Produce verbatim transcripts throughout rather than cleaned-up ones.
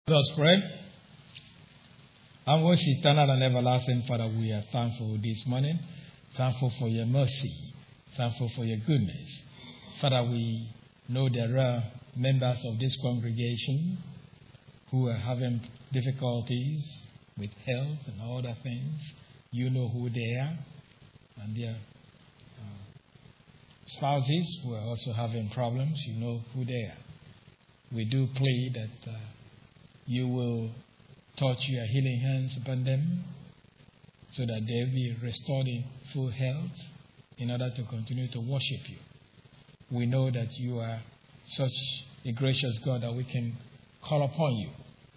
Let us pray. Our most eternal and everlasting Father, we are thankful this morning. Thankful for your mercy. Thankful for your goodness. Father, we know there are members of this congregation who are having difficulties with health and other things. You know who they are. And their uh, spouses who are also having problems. You know who they are. We do pray that uh, you will touch your healing hands upon them so that they'll be restored in full health in order to continue to worship you. We know that you are such a gracious God that we can call upon you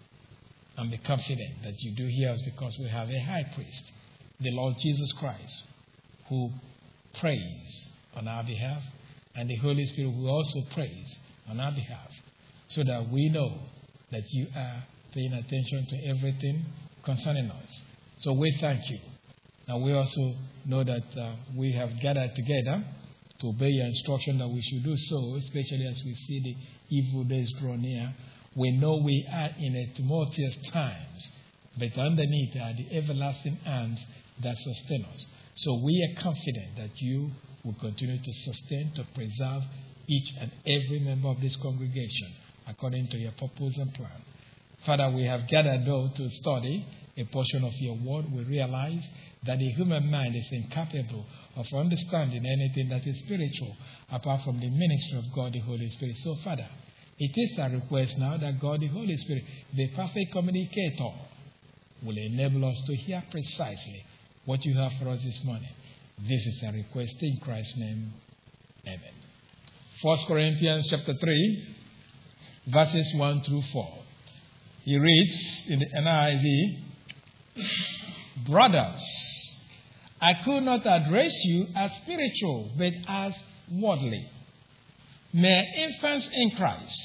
and be confident that you do hear us, because we have a high priest, the Lord Jesus Christ, who prays on our behalf, and the Holy Spirit who also prays on our behalf, so that we know that you are paying attention to everything concerning us. So we thank you. And we also know that uh, we have gathered together to obey your instruction that we should do so, especially as we see the evil days draw near. We know we are in a tumultuous times, but underneath are the everlasting arms that sustain us. So we are confident that you will continue to sustain, to preserve each and every member of this congregation according to your purpose and plan. Father, we have gathered though to study a portion of your word. We realize that the human mind is incapable of understanding anything that is spiritual apart from the ministry of God the Holy Spirit. So, Father, it is our request now that God the Holy Spirit, the perfect communicator, will enable us to hear precisely what you have for us this morning. This is our request in Christ's name. Amen. First Corinthians chapter three, verses one through four. He reads in the N I V, "Brothers, I could not address you as spiritual, but as worldly, mere infants in Christ.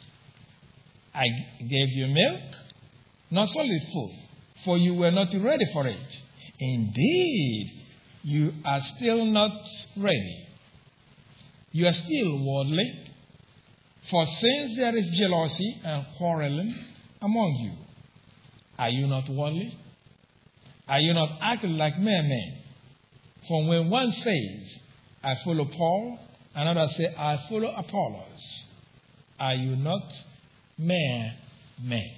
I gave you milk, not solid food, for you were not ready for it. Indeed, you are still not ready. You are still worldly. For since there is jealousy and quarreling among you, are you not worldly? Are you not acting like mere men? For when one says, I follow Paul, another says, I follow Apollos, are you not mere men?"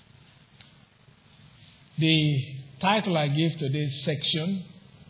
The title I give to this section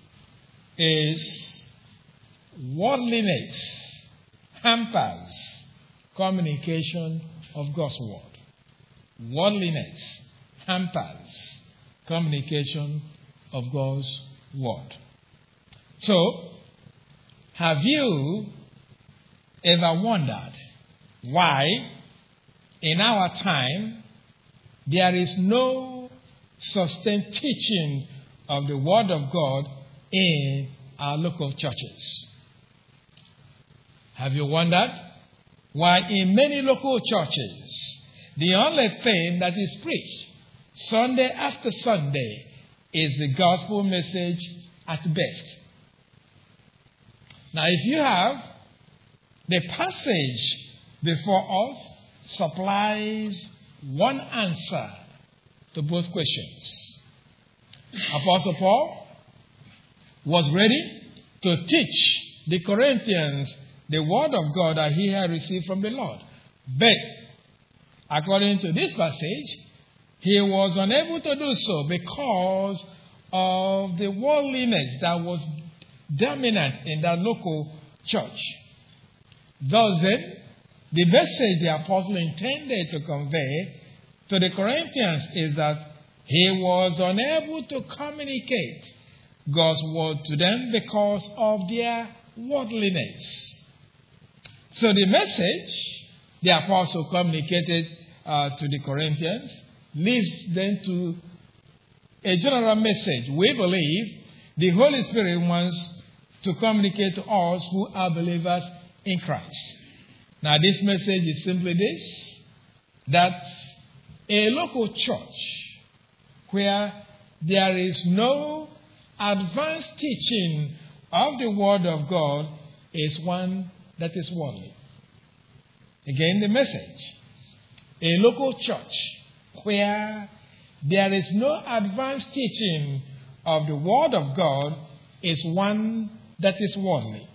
is "Worldliness Hampers Communication of God's Word." Worldliness hampers communication of God's Word. So, have you ever wondered why in our time there is no sustained teaching of the Word of God in our local churches? Have you wondered why in many local churches the only thing that is preached Sunday after Sunday is the gospel message at best? Now, if you have the passage before us supplies one answer to both questions. Apostle Paul was ready to teach the Corinthians the word of God that he had received from the Lord. But according to this passage, he was unable to do so because of the worldliness that was dominant in that local church. Thus then, the message the apostle intended to convey to the Corinthians is that he was unable to communicate God's word to them because of their worldliness. So the message the apostle communicated uh, to the Corinthians leads them to a general message. We believe the Holy Spirit wants to communicate to us who are believers in Christ. Now, this message is simply this: that a local church where there is no advanced teaching of the Word of God is one that is worldly. Again, the message: a local church where there is no advanced teaching of the Word of God is one that is worldly.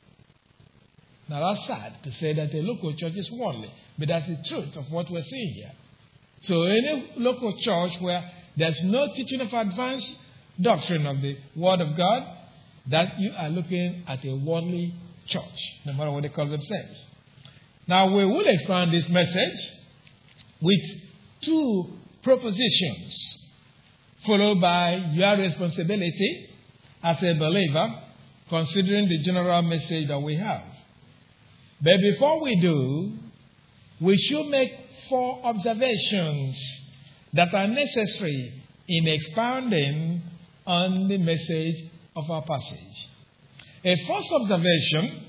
Now that's sad to say that a local church is worldly, but that's the truth of what we're seeing here. So any local church where there's no teaching of advanced doctrine of the Word of God, that you are looking at a worldly church, no matter what they call themselves. Now we will expand this message with two propositions, followed by your responsibility as a believer, considering the general message that we have. But before we do, we should make four observations that are necessary in expounding on the message of our passage. A first observation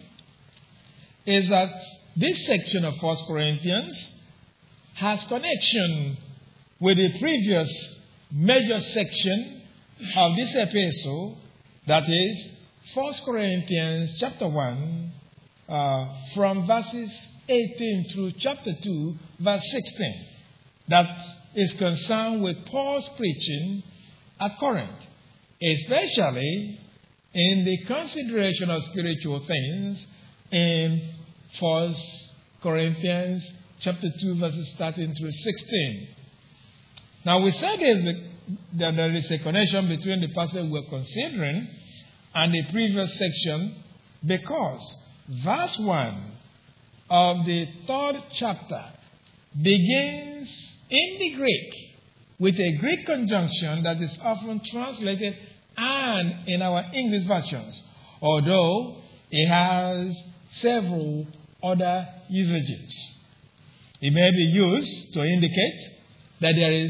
is that this section of First Corinthians has connection with the previous major section of this epistle, that is First Corinthians chapter one, uh, from verses eighteen through chapter two, verse sixteen, that is concerned with Paul's preaching at Corinth, especially in the consideration of spiritual things in First Corinthians chapter two, verses thirteen through sixteen. Now we said that there is a connection between the passage we're considering and the previous section because verse one of the third chapter begins in the Greek with a Greek conjunction that is often translated "and" in our English versions, although it has several other usages. It may be used to indicate that there is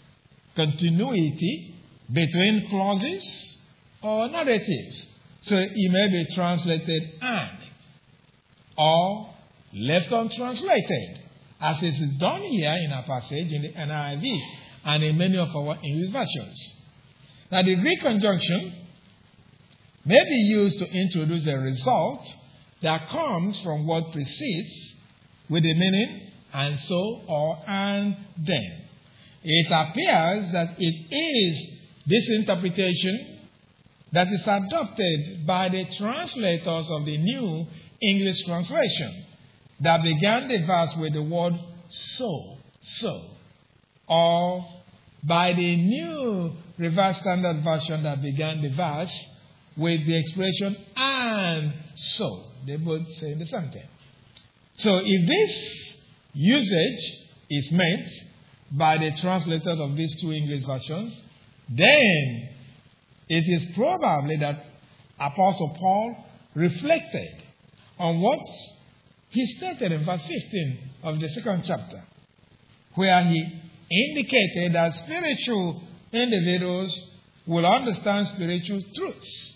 continuity between clauses or narratives. So it may be translated "and" or left untranslated, as is done here in our passage in the N I V and in many of our English versions. Now, the Greek conjunction may be used to introduce a result that comes from what precedes with the meaning "and so" or "and then." It appears that it is this interpretation that is adopted by the translators of the New English Translation that began the verse with the word "so," so, or by the New Revised Standard Version that began the verse with the expression "and so." They both say the same thing. So if this usage is meant by the translators of these two English versions, then it is probably that Apostle Paul reflected on what he stated in verse fifteen of the second chapter, where he indicated that spiritual individuals will understand spiritual truths.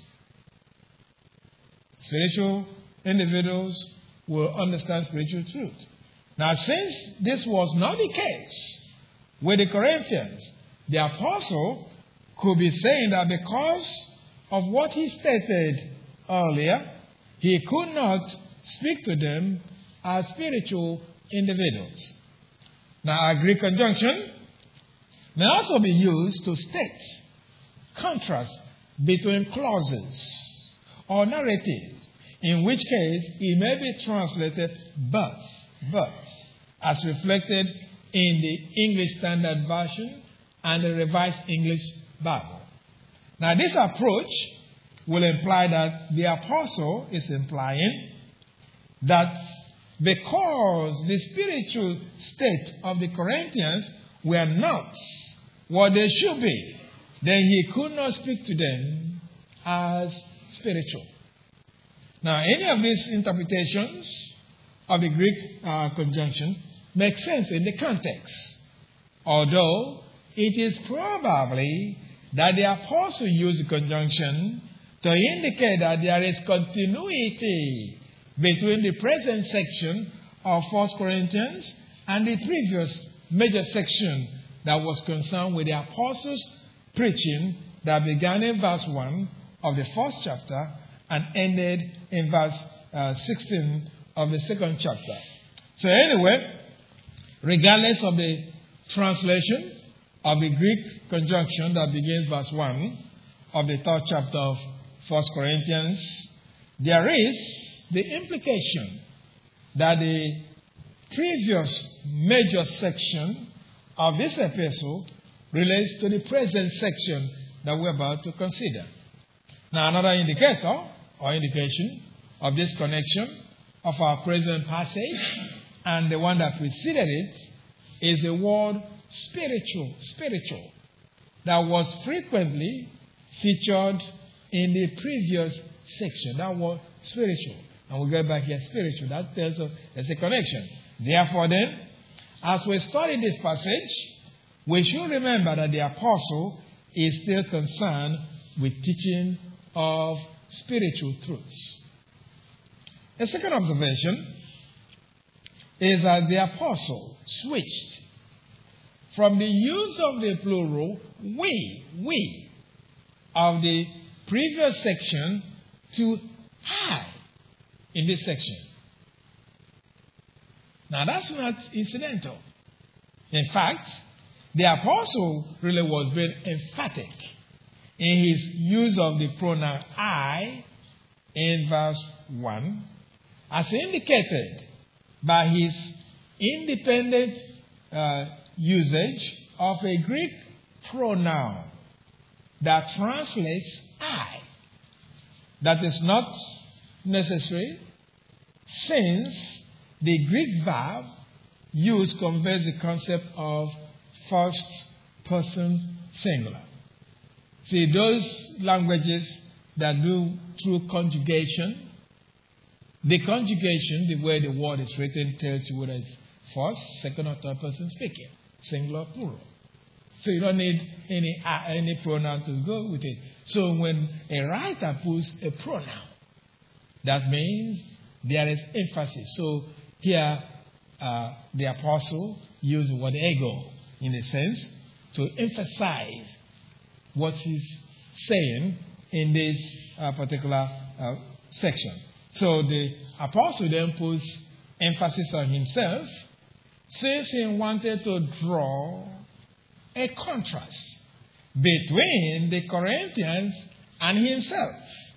Spiritual individuals will understand spiritual truth. Now, since this was not the case with the Corinthians, the apostle could be saying that because of what he stated earlier, he could not speak to them as spiritual individuals. Now, a Greek conjunction may also be used to state contrast between clauses or narratives, in which case it may be translated "but," but, as reflected in the English Standard Version and the Revised English Bible. Now, this approach will imply that the apostle is implying that because the spiritual state of the Corinthians were not what they should be, then he could not speak to them as spiritual. Now, any of these interpretations of the Greek uh, conjunction make sense in the context, although it is probably that the apostle used the conjunction to indicate that there is continuity between the present section of First Corinthians and the previous major section that was concerned with the apostles' preaching that began in verse one of the first chapter and ended in verse uh, sixteen of the second chapter. So anyway, regardless of the translation of the Greek conjunction that begins verse one of the third chapter of First Corinthians, there is the implication that the previous major section of this epistle relates to the present section that we're about to consider. Now, another indicator or indication of this connection of our present passage and the one that preceded it is the word spiritual, spiritual, that was frequently featured in the previous section. That word spiritual. And we'll get back here, spiritual. That tells us there's a connection. Therefore then, as we study this passage, we should remember that the apostle is still concerned with teaching of spiritual truths. A second observation is that the apostle switched from the use of the plural we, we, of the previous section to I in this section. Now that's not incidental. In fact, the apostle really was very emphatic in his use of the pronoun I in verse one, as indicated by his independent uh, usage of a Greek pronoun that translates I. That is not necessary, since the Greek verb used conveys the concept of first person singular. See, those languages that do through conjugation, the conjugation, the way the word is written, tells you whether it's first, second, or third person speaking, singular, plural. So you don't need any uh, any pronoun to go with it. So when a writer puts a pronoun, that means there is emphasis. So here, uh, the apostle used the word ego in a sense to emphasize what he's saying in this uh, particular uh, section. So the apostle then puts emphasis on himself, since he wanted to draw a contrast between the Corinthians and himself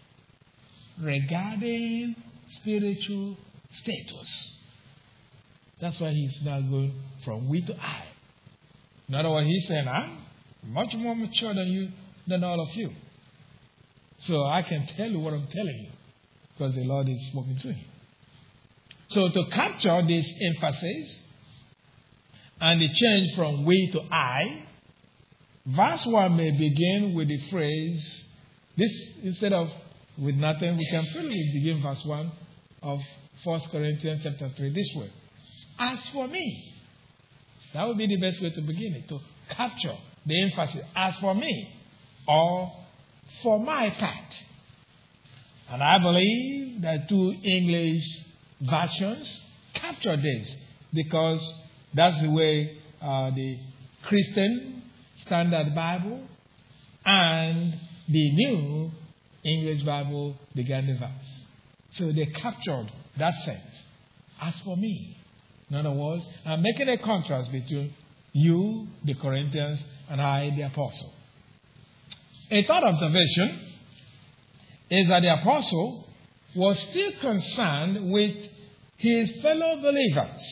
regarding spiritual status. That's why he's now going from we to I. In other words, he's saying, I'm much more mature than you, than all of you. So I can tell you what I'm telling you, because the Lord is spoken to him. So to capture this emphasis and the change from we to I, verse one may begin with the phrase, this instead of with nothing, we can probably begin verse one of First Corinthians chapter three this way. As for me, that would be the best way to begin it, to capture the emphasis. As for me, or for my part. And I believe that two English versions capture this, because that's the way uh, the Christian Standard Bible and the New English Bible began the verse. So they captured that sense. As for me, in other words, I'm making a contrast between you, the Corinthians, and I, the apostle. A third observation is that the apostle was still concerned with his fellow believers,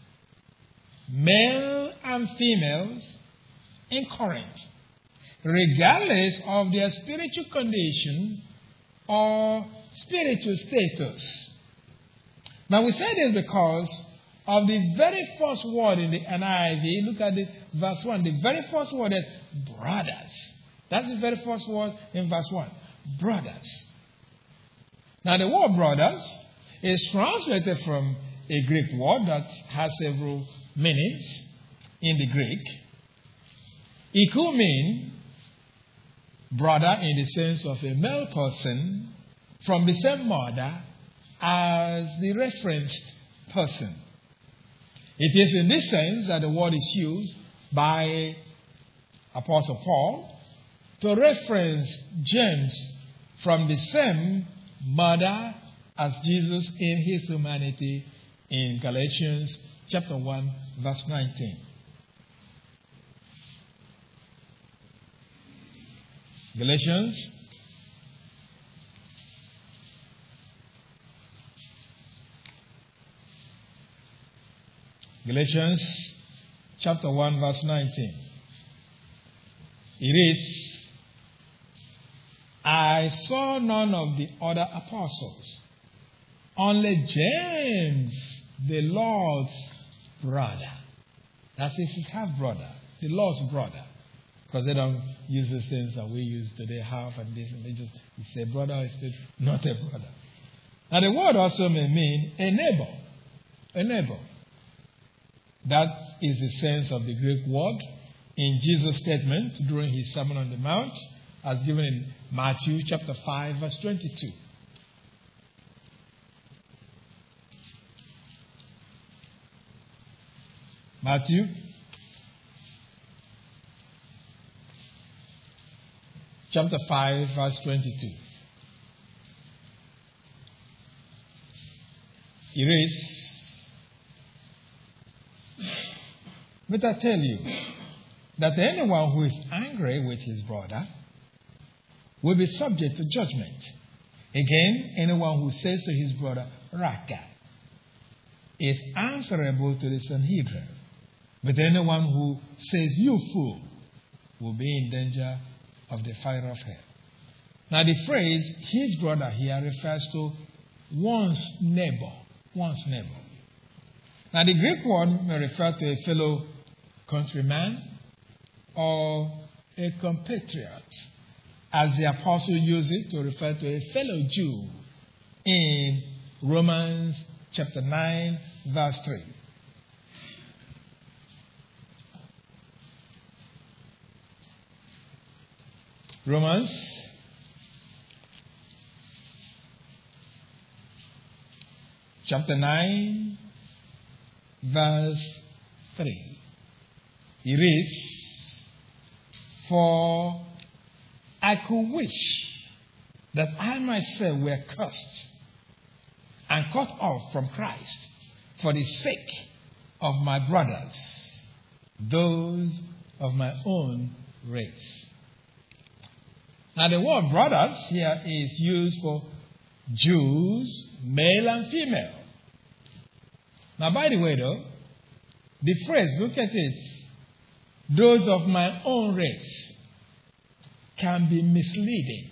male and females, in Corinth, regardless of their spiritual condition or spiritual status. Now we say this because of the very first word in the N I V. Look at the verse one. The very first word is brothers. That's the very first word in verse one. Brothers. Now the word brothers is translated from a Greek word that has several meanings in the Greek. It could mean brother in the sense of a male person from the same mother as the referenced person. It is in this sense that the word is used by Apostle Paul to reference James from the same mother as Jesus in his humanity in Galatians chapter one, verse nineteen. Galatians Galatians chapter one verse nineteen. It reads, I saw none of the other apostles, only James, the Lord's brother. That is his half brother, the Lord's brother. Because they don't use the things that we use today, half and this, and they just say brother is not a brother. Now the word also may mean a neighbor. A neighbor. That is the sense of the Greek word in Jesus' statement during his Sermon on the Mount, as given in Matthew chapter five, verse twenty-two. Matthew chapter five, verse twenty-two. It reads, but I tell you that anyone who is angry with his brother will be subject to judgment. Again, anyone who says to his brother, Raka, is answerable to the Sanhedrin. But anyone who says, you fool, will be in danger of the fire of hell. Now the phrase, his brother here refers to one's neighbor. One's neighbor. Now the Greek word may refer to a fellow countryman or a compatriot, as the apostle used it to refer to a fellow Jew in Romans chapter nine, verse three. Romans chapter nine, verse three. It reads, for I could wish that I myself were cursed and cut off from Christ for the sake of my brothers, those of my own race. Now the word brothers here is used for Jews, male and female. Now by the way though, the phrase, look at it, those of my own race, can be misleading,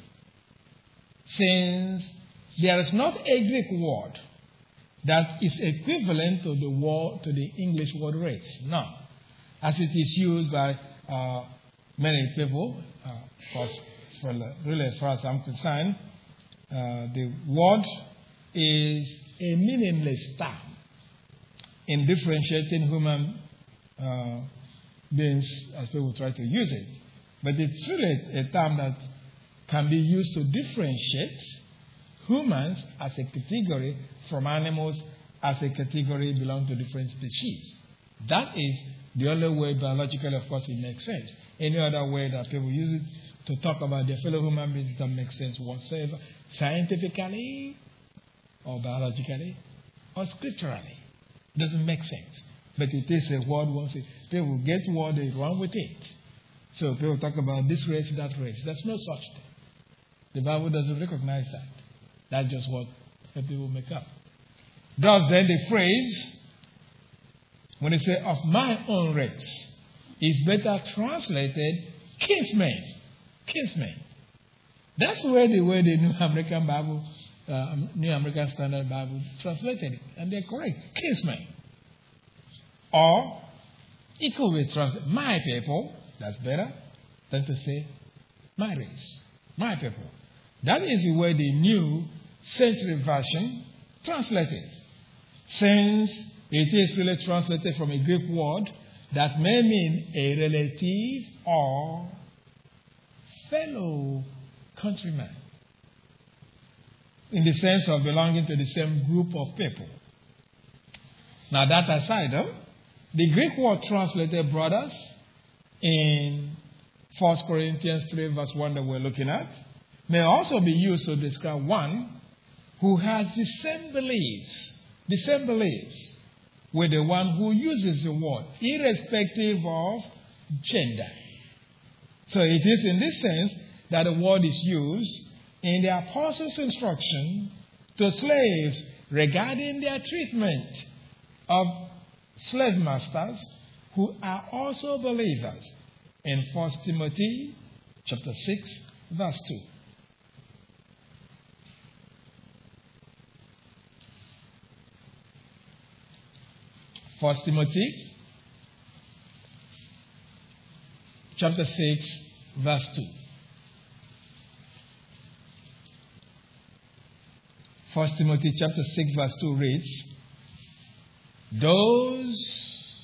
since there is not a Greek word that is equivalent to the word to the English word race. No, as it is used by uh, many people. Uh, for, for, really, as far as I'm concerned, uh, the word is a meaningless term in differentiating human uh, beings as people try to use it. But it's really a term that can be used to differentiate humans as a category from animals as a category belong to different species. That is the only way biologically, of course, it makes sense. Any other way that people use it to talk about their fellow human beings doesn't make sense whatsoever, scientifically or biologically or scripturally. It doesn't make sense. But it is a word once it, people get word, they run with it. So people talk about this race, that race. There's no such thing. The Bible doesn't recognize that. That's just what people make up. Thus then the phrase, when they say of my own race, is better translated kinsmen. Kinsmen. That's where the way the New American Bible, uh, New American Standard Bible translated it. And they're correct. Kinsmen. Or it could be translated my people. That's better than to say my race. My people. That is the way the New Century Version translated. Since it is really translated from a Greek word that may mean a relative or fellow countryman, in the sense of belonging to the same group of people. Now that aside, though, the Greek word translated brothers in First Corinthians three verse one that we're looking at may also be used to describe one who has the same beliefs, the same beliefs with the one who uses the word, irrespective of gender. So it is in this sense that the word is used in the apostles' instruction to slaves regarding their treatment of slave masters who are also believers in First Timothy chapter six, verse two. First Timothy chapter six, verse two. First Timothy chapter six, verse two reads, those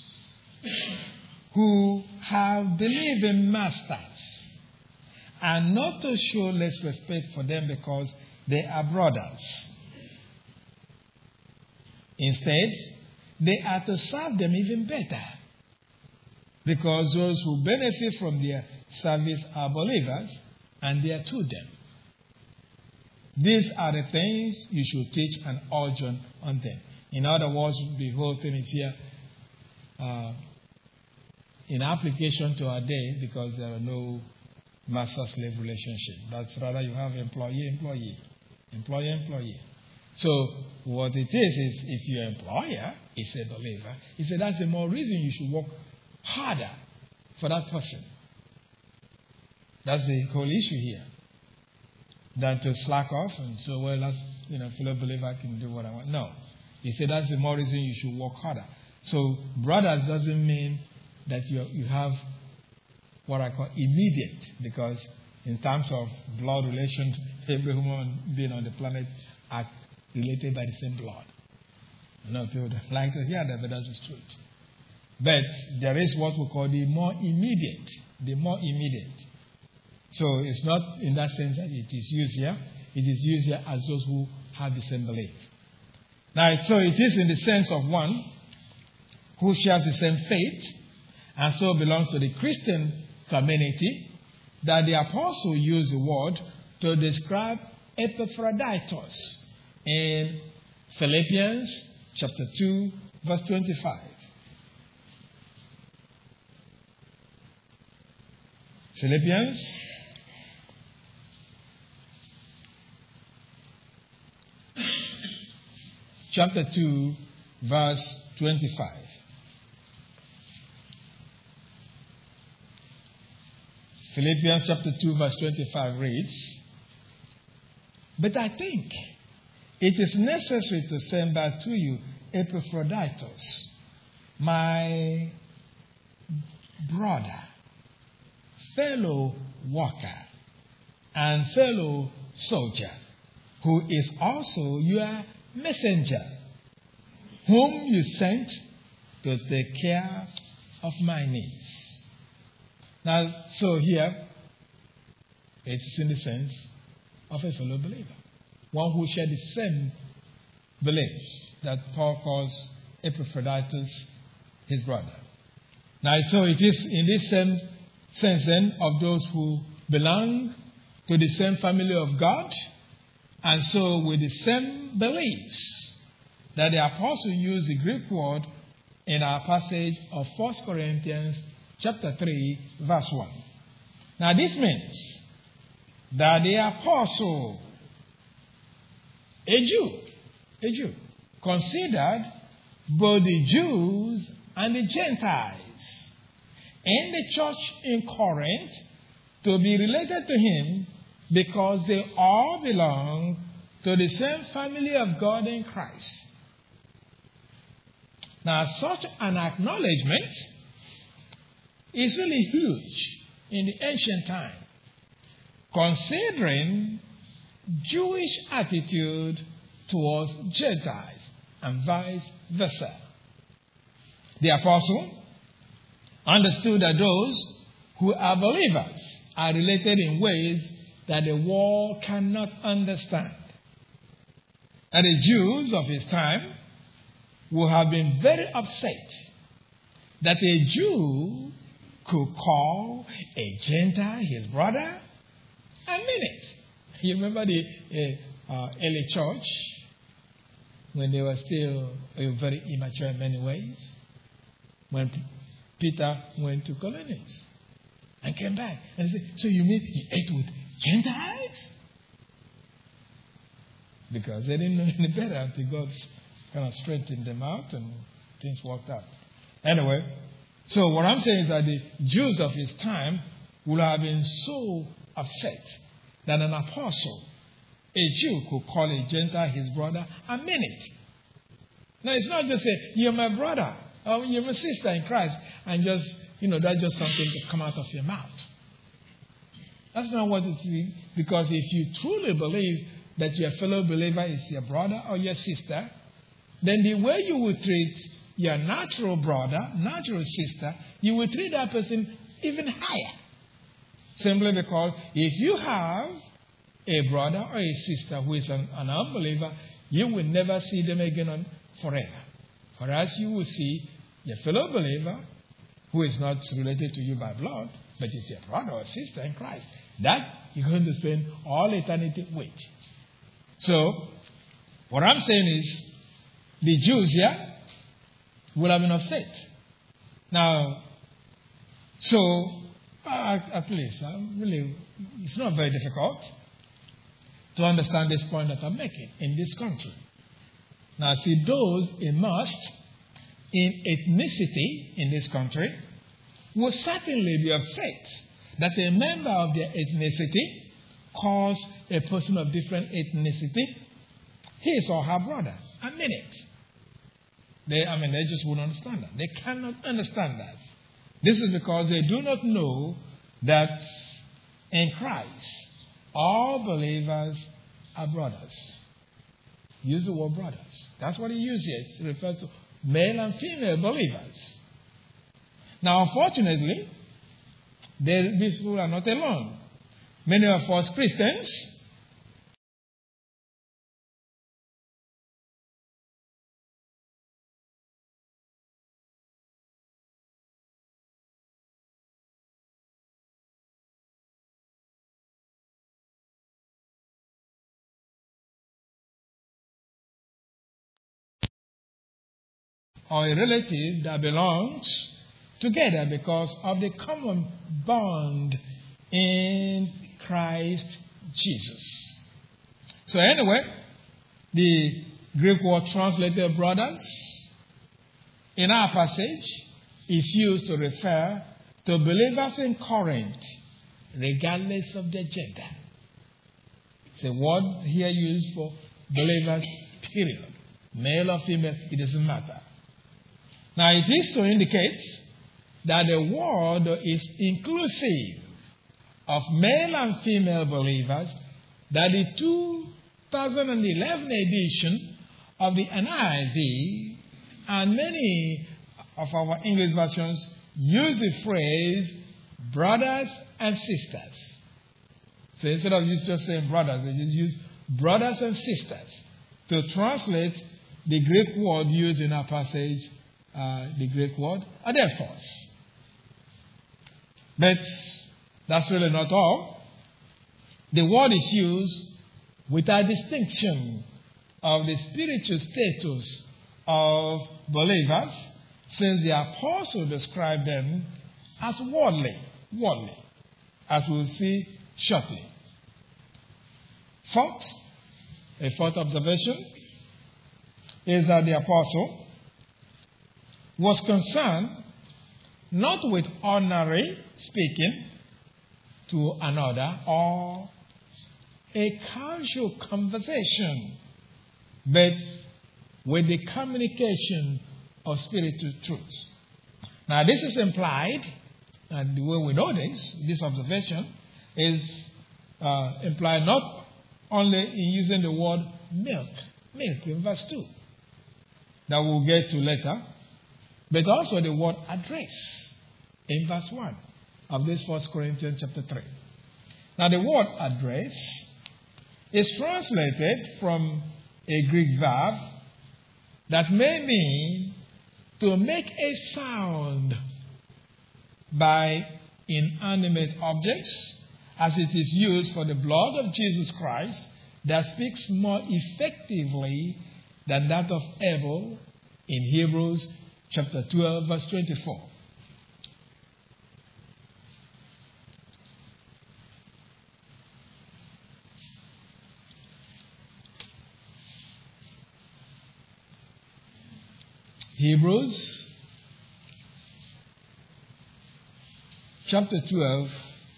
who have believing masters are not to show less respect for them because they are brothers. Instead, they are to serve them even better, because those who benefit from their service are believers and they are to them. These are the things you should teach and urge on, on them. In other words, the whole thing is here uh, in application to our day, because there are no master-slave relationship. That's rather you have employee-employee, employer-employee. So what it is is, if your employer is a believer, he said that's the more reason you should work harder for that person. That's the whole issue here. Than to slack off and so, well, that's, you know, fellow believer, I can do what I want. No. He said that's the more reason you should work harder. So brothers doesn't mean that you you have what I call immediate, because in terms of blood relations, every human being on the planet are related by the same blood. I know people don't like to hear that, but that's the truth. But there is what we call the more immediate, the more immediate. So it's not in that sense that it is used here. It is used here as those who have the same belief. Now, so it is in the sense of one who shares the same faith and so belongs to the Christian community that the apostle used the word to describe Epaphroditus in Philippians chapter two, verse twenty-five. Philippians chapter two, verse twenty-five. Philippians chapter two, verse twenty-five reads, but I think it is necessary to send back to you Epaphroditus, my brother, fellow worker, and fellow soldier, who is also your messenger, whom you sent to take care of my needs. Now, so here, it's in the sense of a fellow believer, one who shared the same belief that Paul calls Epaphroditus his brother. Now, so it is in this same sense then of those who belong to the same family of God, and so with the same beliefs, that the apostle used the Greek word in our passage of First Corinthians chapter three, verse one. Now this means that the apostle, a Jew, a Jew, considered both the Jews and the Gentiles in the church in Corinth to be related to him, because they all belong to the same family of God in Christ. Now, such an acknowledgement is really huge in the ancient time, considering Jewish attitude towards Gentiles and vice versa. The apostle understood that those who are believers are related in ways that the world cannot understand. And the Jews of his time would have been very upset that a Jew could call a Gentile his brother and mean it. You remember the uh, uh, early church when they were still uh, very immature in many ways, when P- Peter went to Colonies and came back and said, so you mean he ate with Gentiles? Because they didn't know any better until God kind of straightened them out and things worked out. Anyway, so what I'm saying is that the Jews of his time would have been so upset that an apostle, a Jew, could call a Gentile his brother and mean it. Now, it's not just say, you're my brother, or you're my sister in Christ, and just, you know, that's just something to come out of your mouth. That's not what it is. Because if you truly believe that your fellow believer is your brother or your sister, then the way you will treat your natural brother, natural sister, you will treat that person even higher. Simply because if you have a brother or a sister who is an, an unbeliever, you will never see them again on, forever. Whereas you will see your fellow believer who is not related to you by blood, but is your brother or sister in Christ. That you're going to spend all eternity with. So, what I'm saying is, the Jews here will have been upset. Now, so, uh, at least, uh, really, it's not very difficult to understand this point that I'm making in this country. Now, see, those immersed in ethnicity in this country will certainly be upset that a member of their ethnicity calls a person of different ethnicity his or her brother. I mean it. They, I mean, they just won't understand that. They cannot understand that. This is because they do not know that in Christ, all believers are brothers. Use the word brothers. That's what he used here. It refers to male and female believers. Now, unfortunately, they, these people are not alone. Many of us Christians or a relative that belongs together because of the common bond in Christ Jesus. So anyway, the Greek word translated brothers in our passage is used to refer to believers in Corinth, regardless of their gender. It's a word here used for believers, period. Male or female, it doesn't matter. Now, it is to indicate that the word is inclusive of male and female believers, that the two thousand eleven edition of the N I V and many of our English versions use the phrase brothers and sisters. So instead of just saying brothers, they just use brothers and sisters to translate the Greek word used in our passage, uh, the Greek word adelphos. But that's really not all. The word is used without distinction of the spiritual status of believers, since the apostle described them as worldly, worldly, as we'll see shortly. Fourth, a fourth observation is that the apostle was concerned not with ordinary speaking to another or a casual conversation, but with the communication of spiritual truths. Now, this is implied, and the way we know this, this observation, is uh, implied not only in using the word milk, milk in verse two, that we'll get to later, but also the word address in verse one of this First Corinthians chapter three. Now, the word address is translated from a Greek verb that may mean to make a sound by inanimate objects, as it is used for the blood of Jesus Christ, that speaks more effectively than that of Abel in Hebrews chapter twelve, verse twenty-four. Hebrews chapter twelve,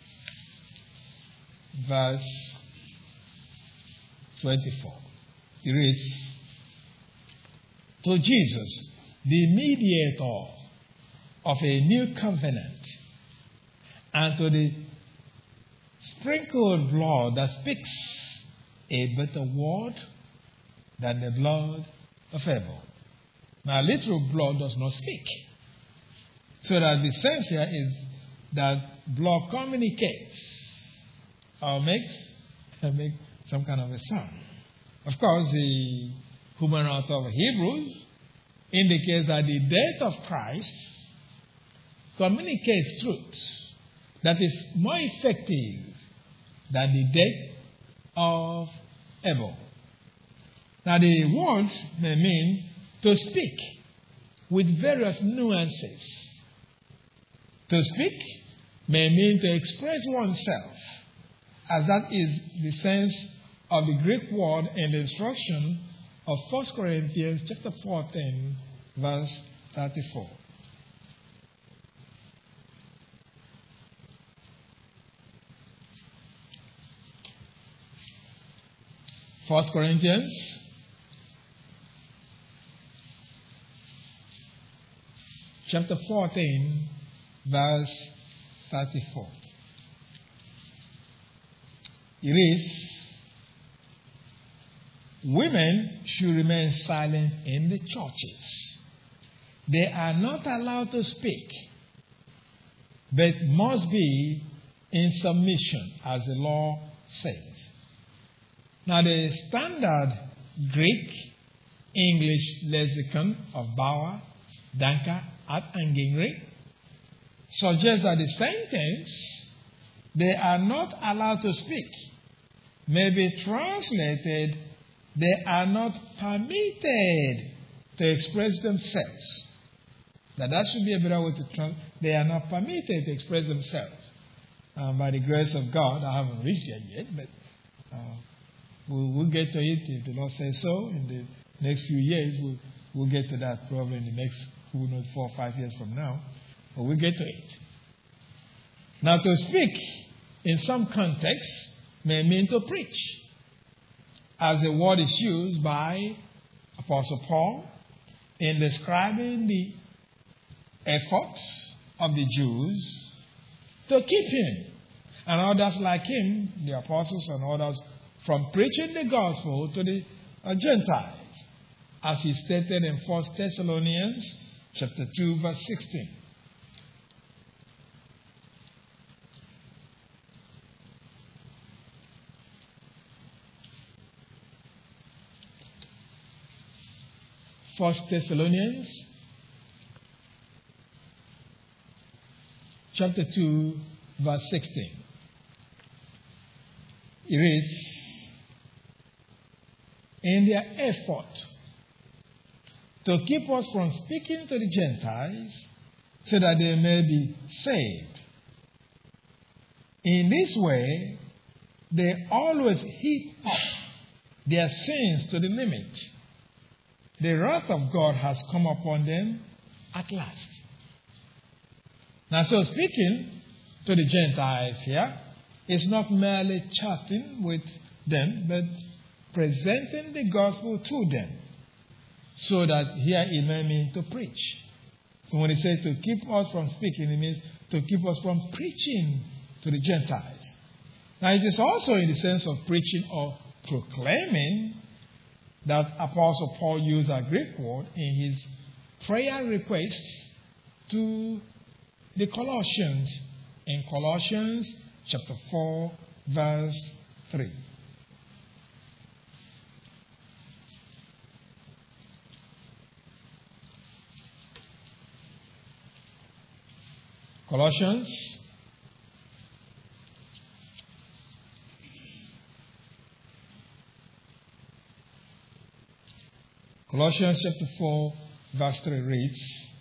verse twenty-four. It reads, "To Jesus, the mediator of a new covenant, and to the sprinkled blood that speaks a better word than the blood of Abel." Now, literal blood does not speak. So that the sense here is that blood communicates or makes, makes some kind of a sound. Of course, the human author of Hebrews indicates that the death of Christ communicates truth that is more effective than the death of Abel. Now, the word may mean to speak with various nuances. To speak may mean to express oneself, as that is the sense of the Greek word in the instruction of First Corinthians chapter fourteen, verse thirty-four. First Corinthians chapter fourteen, verse thirty-four. It is, "Women should remain silent in the churches. They are not allowed to speak, but must be in submission, as the law says." Now, the standard Greek English lexicon of Bauer, Danker, and Gingrich suggests that the sentence, "they are not allowed to speak," may be translated, "they are not permitted to express themselves." Now, that should be a better way to translate. They are not permitted to express themselves. Um, by the grace of God, I haven't reached it yet, but uh, we'll, we'll get to it if the Lord says so. In the next few years, we'll, we'll get to that probably in the next, who knows, four or five years from now. But we'll get to it. Now, to speak in some contexts may mean to preach, as the word is used by Apostle Paul in describing the efforts of the Jews to keep him and others like him, the apostles and others, from preaching the gospel to the uh, Gentiles, as he stated in First Thessalonians chapter two, verse sixteen. First Thessalonians chapter two, verse sixteen. It reads, "In their effort to keep us from speaking to the Gentiles so that they may be saved. In this way, they always heap up their sins to the limit. The wrath of God has come upon them at last." Now, so speaking to the Gentiles here is not merely chatting with them, but presenting the gospel to them. So that here it may mean to preach. So when it says to keep us from speaking, it means to keep us from preaching to the Gentiles. Now, it is also in the sense of preaching or proclaiming that Apostle Paul used a Greek word in his prayer requests to the Colossians in Colossians chapter four, verse three. Colossians Colossians chapter four, verse three reads,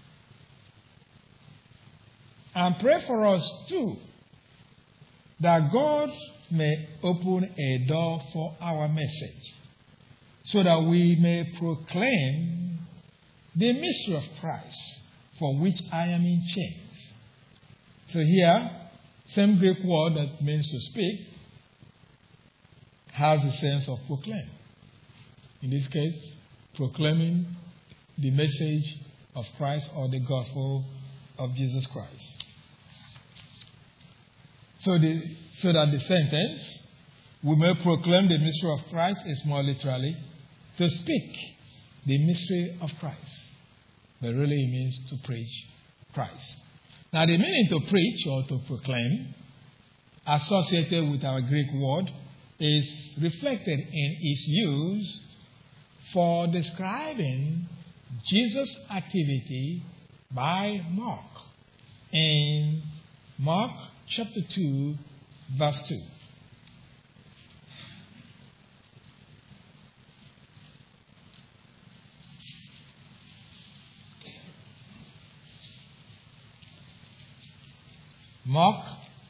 "And pray for us too, that God may open a door for our message, so that we may proclaim the mystery of Christ, for which I am in chains. So here, same Greek word that means to speak has the sense of proclaim. In this case, proclaiming the message of Christ or the gospel of Jesus Christ. So, the, so that the sentence, we may proclaim the mystery of Christ, is more literally to speak the mystery of Christ. But really it means to preach Christ. Now the meaning to preach or to proclaim, associated with our Greek word, is reflected in its use for describing Jesus' activity by Mark in Mark chapter two, verse two. Mark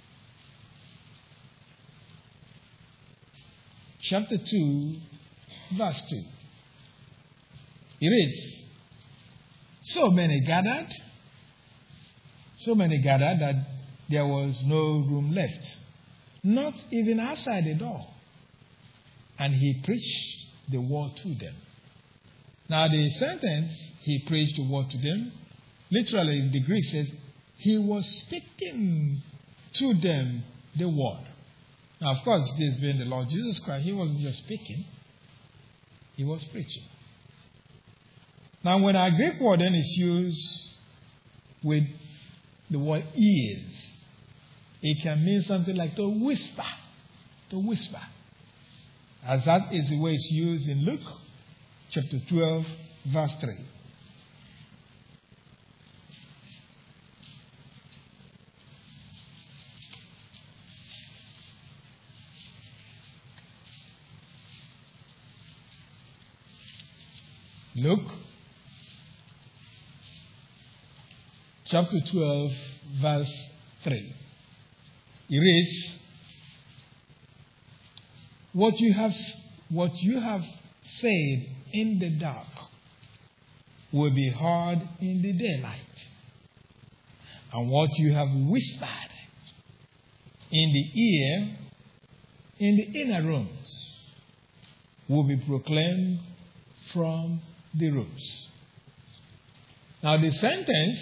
chapter two, verse two. It reads, So many gathered, so many gathered that there was no room left, not even outside the door. And he preached the word to them. Now the sentence, he preached the word to them, literally the Greek says, he was speaking to them the word. Now, of course, this being the Lord Jesus Christ, he wasn't just speaking, he was preaching. Now, when our Greek word then is used with the word ears, it can mean something like to whisper, to whisper. As that is the way it's used in Luke chapter twelve, verse three. Luke chapter twelve, verse three. It reads, What you have, what you have said in the dark will be heard in the daylight. And what you have whispered in the ear, in the inner rooms, will be proclaimed from the roofs. Now the sentence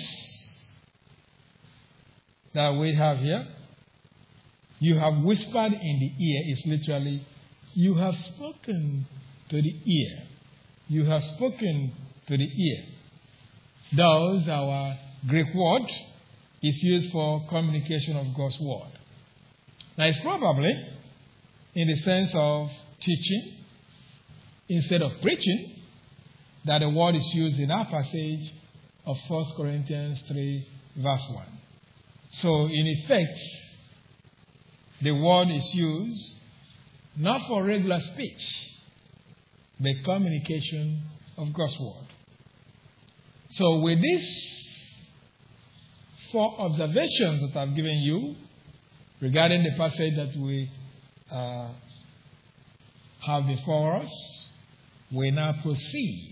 that we have here, you have whispered in the ear, is literally, you have spoken to the ear. You have spoken to the ear. Thus, our Greek word is used for communication of God's word. Now, it's probably in the sense of teaching instead of preaching that the word is used in our passage of First Corinthians three, verse one. So, in effect, the word is used not for regular speech, but communication of God's word. So, with these four observations that I've given you regarding the passage that we uh, have before us, we now proceed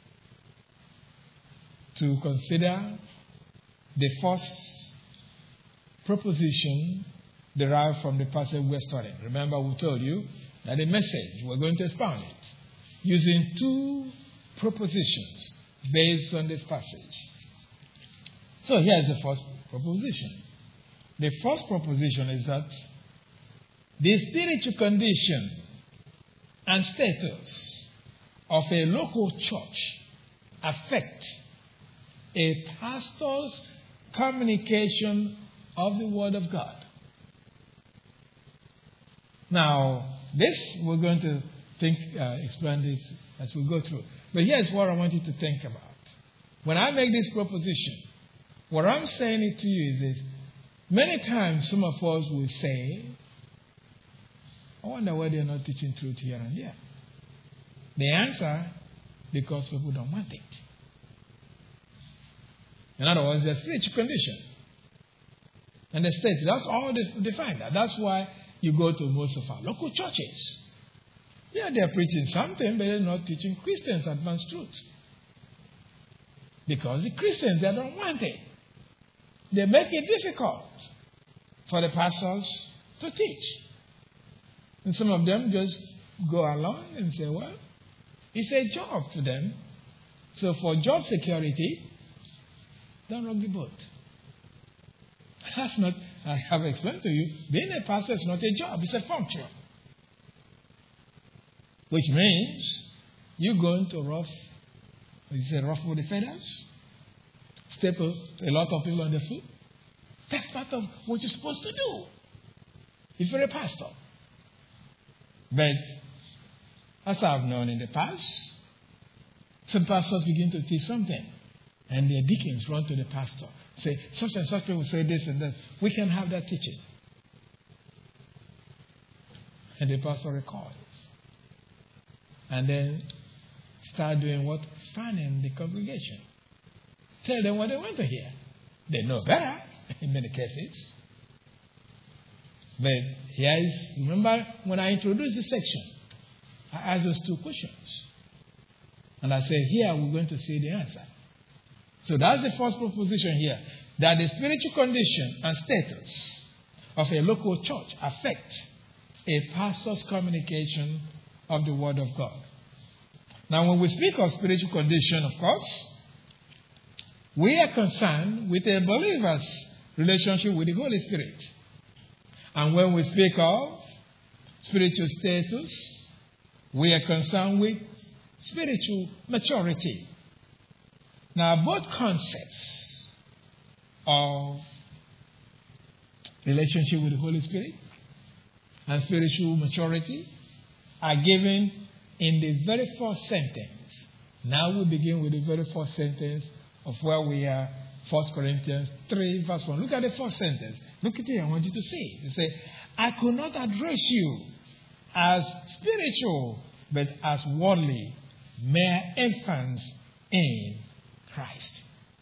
to consider the first proposition derived from the passage we're studying. Remember, we told you that the message, we're going to expound it using two propositions based on this passage. So here's the first proposition. The first proposition is that the spiritual condition and status of a local church affect a pastor's communication of the Word of God. Now, this, we're going to think, uh, explain this as we go through. But here's what I want you to think about. When I make this proposition, what I'm saying it to you is this. Many times some of us will say, I wonder why they're not teaching truth here and there. The answer, because people don't want it. In other words, their spiritual condition. And the state, that's all they define that. That's why you go to most of our local churches. Yeah, they're preaching something, but they're not teaching Christians advanced truth. Because the Christians, they don't want it. They make it difficult for the pastors to teach. And some of them just go along and say, well, it's a job to them. So for job security, don't rock the boat. That's not, I have explained to you, being a pastor is not a job, it's a function. Which means you go into rough, you say rough with the feathers, step a, a lot of people on the foot. That's part of what you're supposed to do if you're a pastor. But as I've known in the past, some pastors begin to teach something, and their deacons run to the pastor, say, such and such people say this and that. We can have that teaching. And the pastor records. And then start doing what? Fanning the congregation. Tell them what they want to hear. They know better in many cases. But here is, remember when I introduced this section, I asked those two questions. And I said, here we're going to see the answer. So that's the first proposition here. That the spiritual condition and status of a local church affect a pastor's communication of the Word of God. Now, when we speak of spiritual condition, of course, we are concerned with a believer's relationship with the Holy Spirit. And when we speak of spiritual status, we are concerned with spiritual maturity. Now, both concepts of relationship with the Holy Spirit and spiritual maturity are given in the very first sentence. Now we begin with the very first sentence of where we are, First Corinthians three, verse one. Look at the first sentence. Look at it. I want you to see it. It says, I could not address you as spiritual, but as worldly, mere infants in Christ.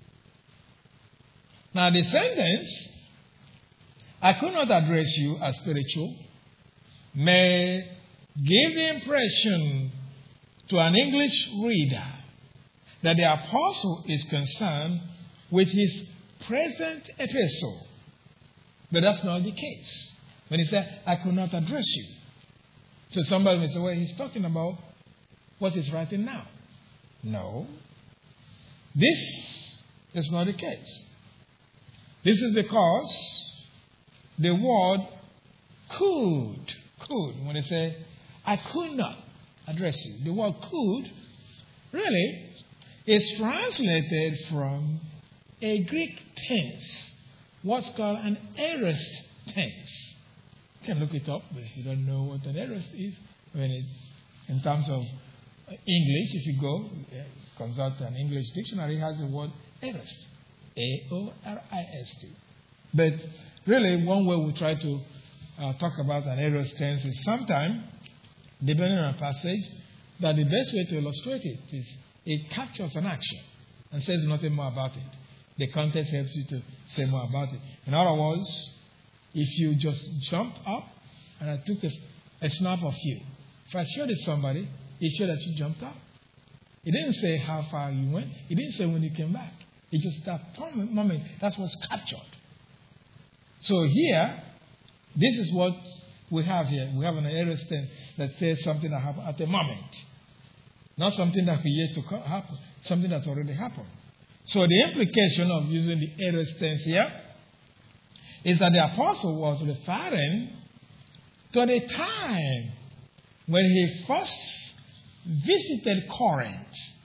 Now the sentence, I could not address you as spiritual, may give the impression to an English reader that the apostle is concerned with his present epistle. But that's not the case. When he said, I could not address you. So somebody may say, well, he's talking about what he's writing now. No. This is not the case. This is because the word could, could, when they say, I could not address you, the word could really is translated from a Greek tense, what's called an aorist tense. You can look it up, but if you don't know what an aorist is, when it, in terms of English, if you go consult an English dictionary, it has the word aorist, A O R I S T. But really, one way we try to uh, talk about an aorist tense is sometimes, depending on a passage, that the best way to illustrate it is it captures an action and says nothing more about it. The context helps you to say more about it. In other words, if you just jumped up and I took a, a snap of you, if I showed it to somebody, it showed that you jumped up. It didn't say how far you went. It didn't say when you came back. It just that moment. That's what's captured. So here, this is what we have here. We have an aorist tense that says something that happened at a moment. Not something that will yet to happen. Something that's already happened. So the implication of using the aorist tense here is that the apostle was referring to the time when he first visited Corinth,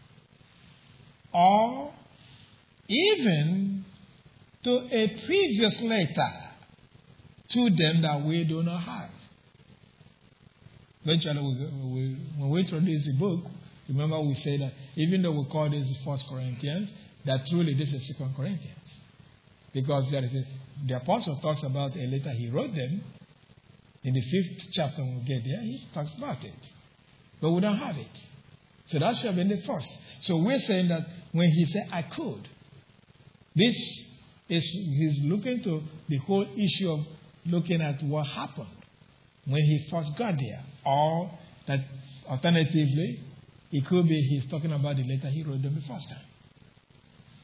or even to a previous letter to them that we do not have. Eventually, we, we, when we introduce the book, remember we say that even though we call this the First Corinthians, that truly this is Second Corinthians. Because there is a, the apostle talks about a letter he wrote them. In the fifth chapter, when we get there, he talks about it. But we don't have it. So that should have been the first. So we're saying that when he said, I could, this is, he's looking to the whole issue of looking at what happened when he first got there. Or that alternatively, it could be he's talking about the letter he wrote them the first time.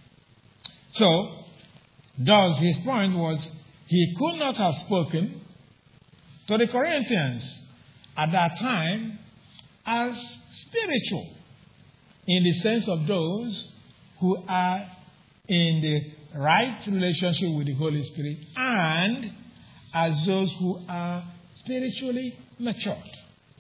So, thus his point was, he could not have spoken to the Corinthians at that time as spiritual, in the sense of those who are in the right relationship with the Holy Spirit, and as those who are spiritually matured.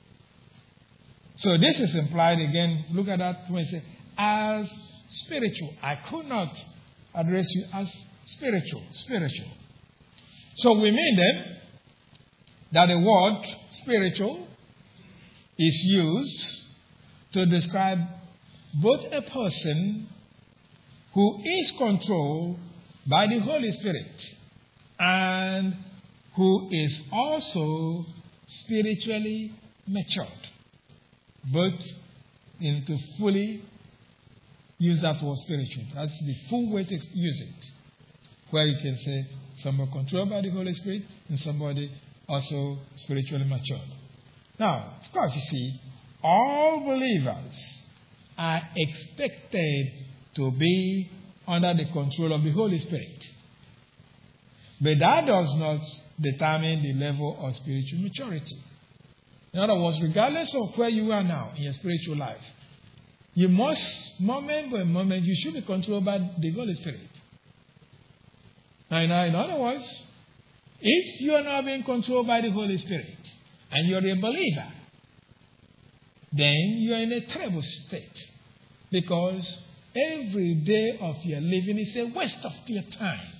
So this is implied again. Look at that when it says, as spiritual. I could not address you as spiritual. Spiritual. So we mean then that the word spiritual is used to describe both a person who is controlled by the Holy Spirit and who is also spiritually matured. Both in to fully use that word spiritual. That's the full way to use it. Where you can say somebody controlled by the Holy Spirit and somebody also spiritually matured. Now, of course, you see, all believers are expected to be under the control of the Holy Spirit. But that does not determine the level of spiritual maturity. In other words, regardless of where you are now in your spiritual life, you must, moment by moment, you should be controlled by the Holy Spirit. Now, in other words, if you are not being controlled by the Holy Spirit and you're a believer, then you are in a terrible state, because every day of your living is a waste of your time.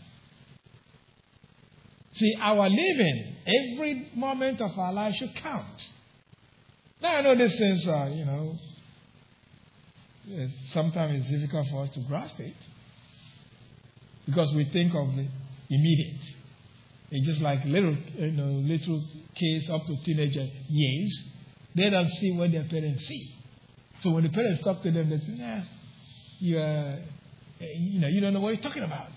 See, our living, every moment of our life should count. Now, I know these things are, you know, sometimes it's difficult for us to grasp it, because we think of the immediate. It's just like little, you know, little kids up to teenager years. They don't see what their parents see. So when the parents talk to them, they say, "Nah, you, uh, you know, you don't know what you're talking about,"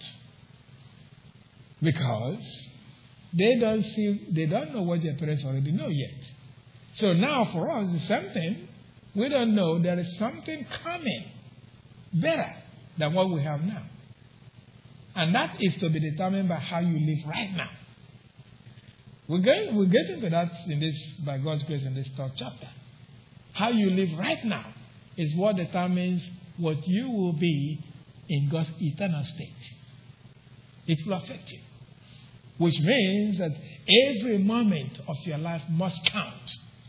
because they don't see, they don't know what their parents already know yet. So now for us, the same thing. We don't know there is something coming better than what we have now. And that is to be determined by how you live right now. We're going, we'll get into that in this, by God's grace, in this third chapter. How you live right now is what determines what you will be in God's eternal state. It will affect you. Which means that every moment of your life must count.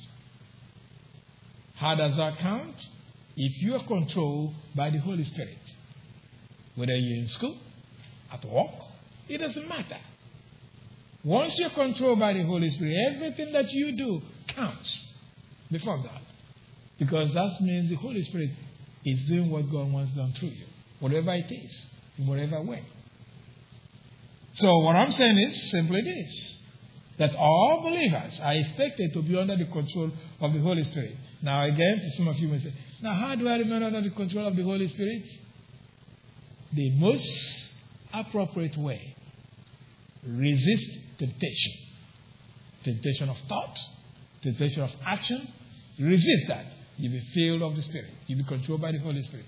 How does that count? If you are controlled by the Holy Spirit. Whether you're in school, at work, it doesn't matter. Once you're controlled by the Holy Spirit, everything that you do counts before God. Because that means the Holy Spirit is doing what God wants done through you. Whatever it is, in whatever way. So what I'm saying is simply this. That all believers are expected to be under the control of the Holy Spirit. Now again, some of you may say, now how do I remain under the control of the Holy Spirit? The most appropriate way. Resist temptation. Temptation of thought. Temptation of action. Resist that. You'll be filled of the Spirit. You'll be controlled by the Holy Spirit.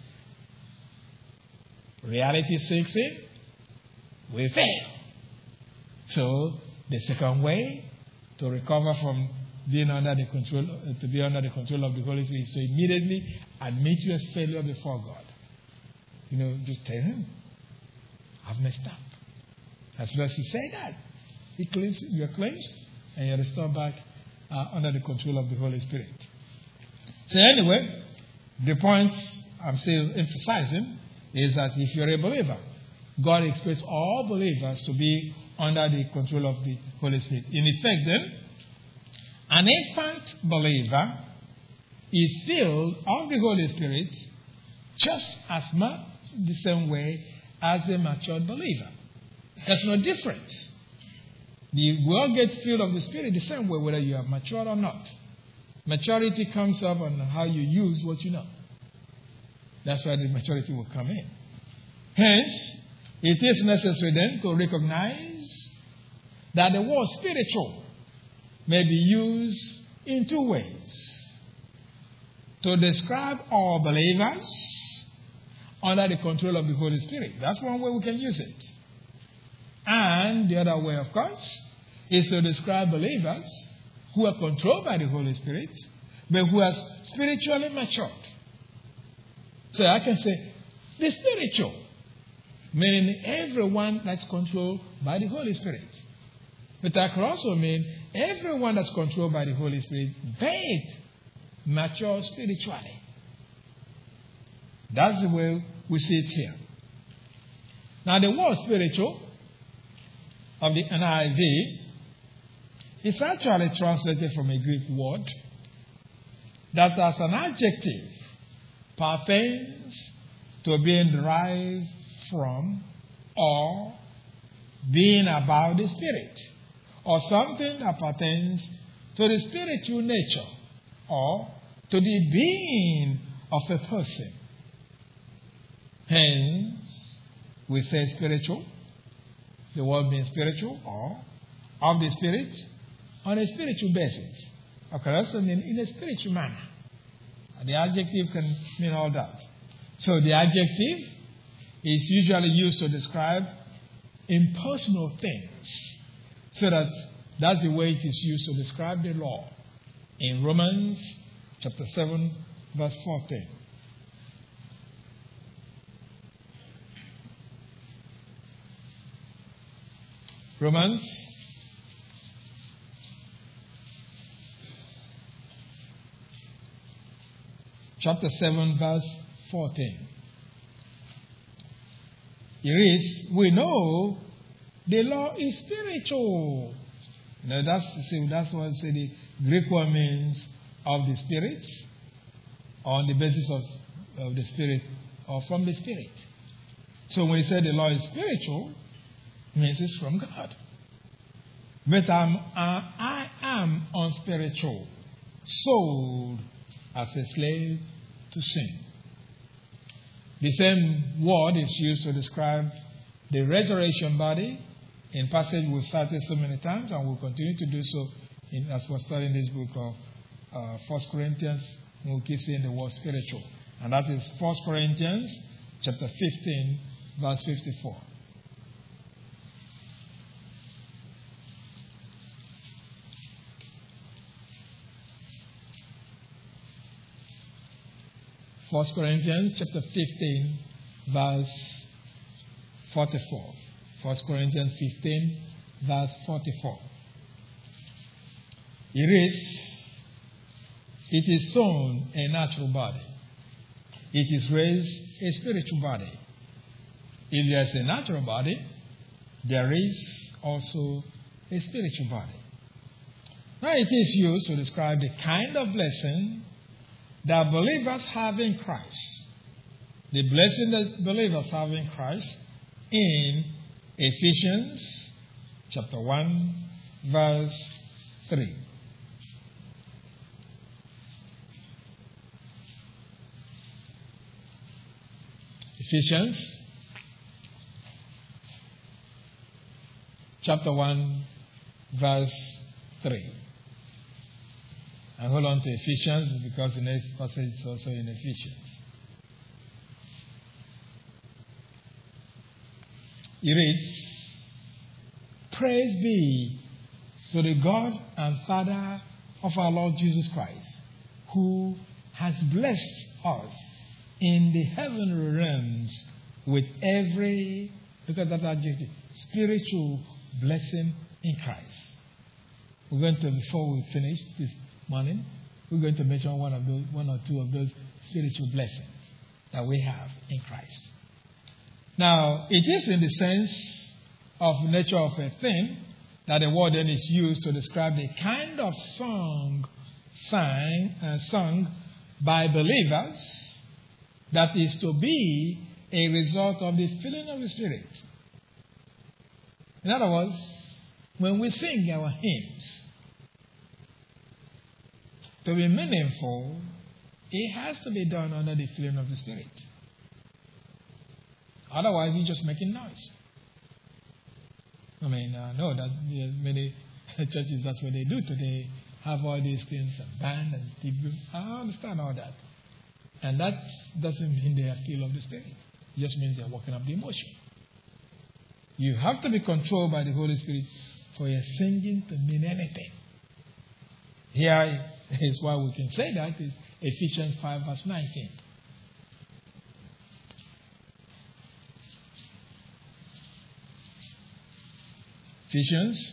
Reality sinks in. We fail. So, the second way to recover from being under the control, uh, to be under the control of the Holy Spirit is to immediately admit your failure before God. You know, just tell Him, I've messed up. As soon as you say that, He cleans, you're cleansed and you're restored back uh, under the control of the Holy Spirit. So anyway, the point I'm still emphasizing is that if you're a believer, God expects all believers to be under the control of the Holy Spirit. In effect, then, an infant believer is filled of the Holy Spirit just as much the same way as a matured believer. There's no difference. We all get filled of the Spirit the same way, whether you are mature or not. Maturity comes up on how you use what you know. That's why the maturity will come in. Hence, it is necessary then to recognize that the word spiritual may be used in two ways. To describe all believers under the control of the Holy Spirit. That's one way we can use it. And the other way, of course, is to describe believers who are controlled by the Holy Spirit, but who are spiritually matured. So I can say, the spiritual, meaning everyone that's controlled by the Holy Spirit. But I can also mean everyone that's controlled by the Holy Spirit, but mature spiritually. That's the way we see it here. Now, the word spiritual of the N I V is actually translated from a Greek word that as an adjective pertains to being derived from or being about the Spirit, or something that pertains to the spiritual nature or to the being of a person. Hence, we say spiritual, the word means spiritual or of the Spirit on a spiritual basis. Or can also mean in a spiritual manner. The adjective can mean all that. So the adjective is usually used to describe impersonal things. So that that's the way it is used to describe the law. In Romans chapter seven, verse fourteen. Romans chapter seven, verse fourteen. It reads, we know the law is spiritual. You know, that's, see, that's what say the Greek word means of the Spirit, on the basis of, of the Spirit, or from the Spirit. So when he said the law is spiritual, it means it's from God. But I'm, I, I am unspiritual, sold as a slave to sin. The same word is used to describe the resurrection body in passage we've cited so many times, and we'll continue to do so in, as we're studying this book of uh, First Corinthians. We'll keep seeing the word spiritual. And that is First Corinthians chapter fifteen, verse fifty-four. First Corinthians chapter fifteen, verse forty-four. First Corinthians fifteen, verse forty-four. It reads, it is sown a natural body. It is raised a spiritual body. If there is a natural body, there is also a spiritual body. Now it is used to describe the kind of blessing that believers have in Christ. The blessing that believers have in Christ in Ephesians chapter one, verse three. Ephesians chapter one, verse three. And hold on to Ephesians because the next passage is also in Ephesians. It reads, praise be to the God and Father of our Lord Jesus Christ, who has blessed us in the heavenly realms with every, look at that adjective, spiritual blessing in Christ. We're going to, before we finish this morning, we're going to mention one of those, one or two of those spiritual blessings that we have in Christ. Now, it is in the sense of nature of a thing that the word then is used to describe the kind of song sang and sung by believers that is to be a result of the filling of the Spirit. In other words, when we sing our hymns, to be meaningful, it has to be done under the filling of the Spirit. Otherwise, you're just making noise. I mean, I know that many churches, that's what they do today, have all these things, and band and T V. I understand all that. And that doesn't mean they are filled of the Spirit. It just means they're working up the emotion. You have to be controlled by the Holy Spirit for your singing to mean anything. Here is why we can say that is Ephesians five verse nineteen. Ephesians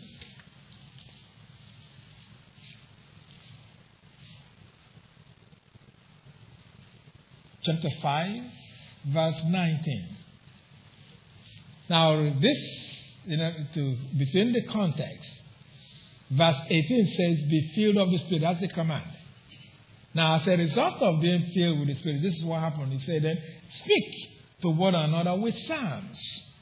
chapter five verse nineteen. Now this, you know, to within the context, verse eighteen says, be filled of the Spirit. That's the command. Now, as a result of being filled with the Spirit, this is what happened. He said then, speak to one another with psalms,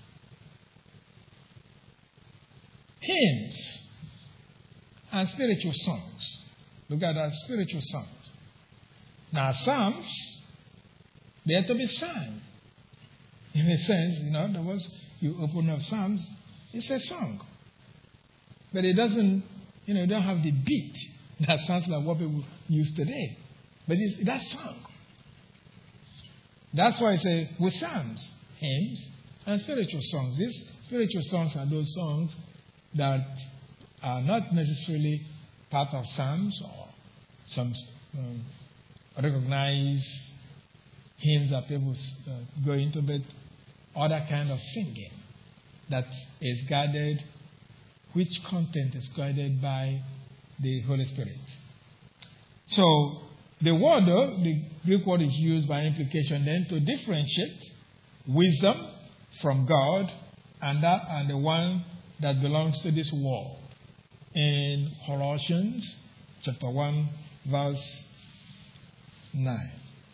hymns, and spiritual songs. Look at that, spiritual songs. Now, psalms, they have to be sung. In a sense, you know, there was, you open up Psalms, it's a song. But it doesn't, you know, it don't have the beat that sounds like what people use today. But it's, that's song. That's why I say with psalms, hymns, and spiritual songs. These spiritual songs are those songs that are not necessarily part of psalms or some um, recognized hymns that people uh, go into, but other kind of singing that is guided, which content is guided by the Holy Spirit. So the word, though, the Greek word is used by implication then to differentiate wisdom from God and that and the one that belongs to this world. In Colossians chapter one verse nine.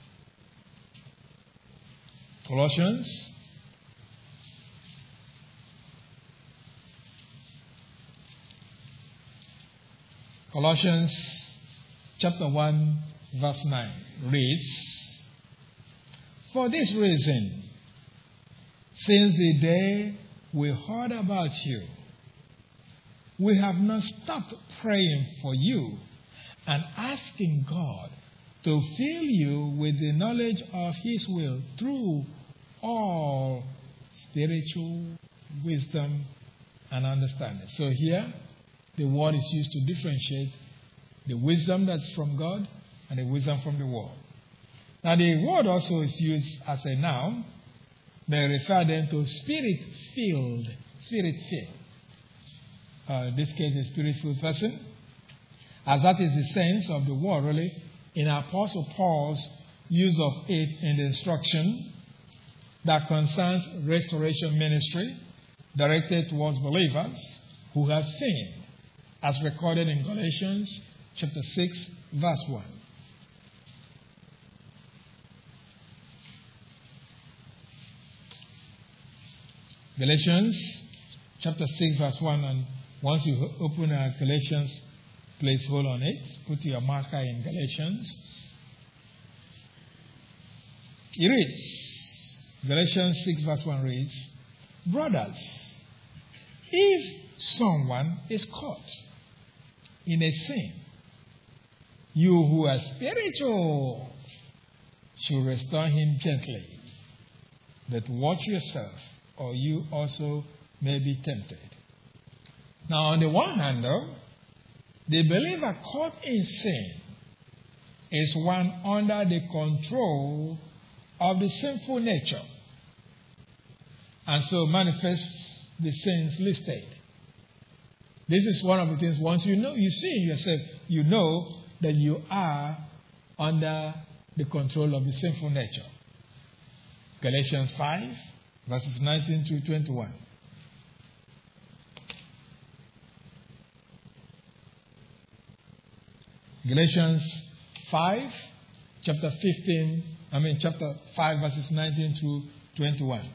Colossians Colossians chapter one verse nine reads, for this reason, since the day we heard about you, we have not stopped praying for you and asking God to fill you with the knowledge of His will through all spiritual wisdom and understanding. So here, the word is used to differentiate the wisdom that's from God and the wisdom from the world. Now, the word also is used as a noun. They refer then to spirit-filled, spirit-filled. Uh, in this case, a spirit-filled person, as that is the sense of the word, really, in Apostle Paul's use of it in the instruction that concerns restoration ministry directed towards believers who have sinned, as recorded in Galatians chapter six, verse one. Galatians chapter six, verse one, and once you open uh, Galatians, please hold on it. Put your marker in Galatians. It reads, Galatians six, verse one reads, brothers, if someone is caught in a sin, you who are spiritual should restore him gently. But watch yourself, or you also may be tempted. Now, on the one hand, though, the believer caught in sin is one under the control of the sinful nature, and so manifests the sins listed. This is one of the things, once you know, you see in yourself, you know that you are under the control of the sinful nature. Galatians five, verses nineteen through twenty-one. Galatians five, chapter fifteen, I mean chapter five, verses nineteen to twenty-one.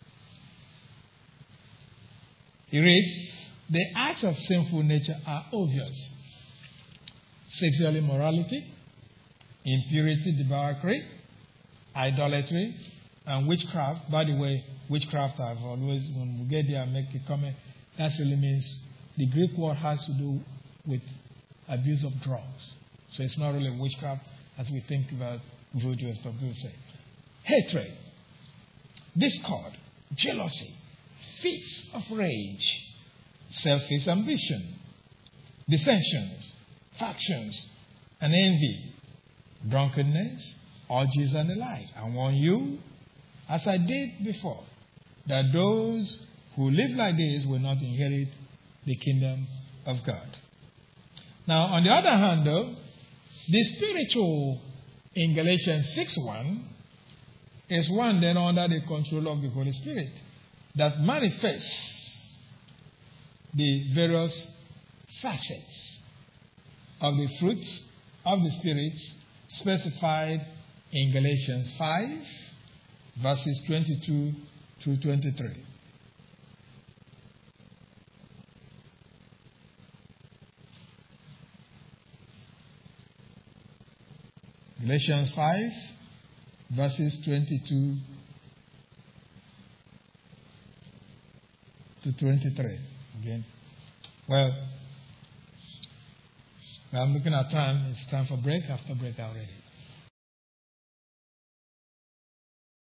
It reads, the acts of sinful nature are obvious. Sexual immorality, impurity, debauchery, idolatry, and witchcraft. By the way, witchcraft, I've always, when we get there, I make a comment. That really means the Greek word has to do with abuse of drugs. So it's not really witchcraft as we think about voodoo and stuff. People say hatred, discord, jealousy, fits of rage, selfish ambition, dissensions, factions, and envy, drunkenness, orgies, and the like. I warn you, as I did before, that those who live like this will not inherit the kingdom of God. Now, on the other hand, though, the spiritual in Galatians six one is one then under the control of the Holy Spirit that manifests the various facets of the fruits of the Spirit specified in Galatians five, verses twenty-two to twenty-three. Galatians five, verses twenty-two to twenty-three. Again. Well, I'm looking at time. It's time for break. After break, I'll read it.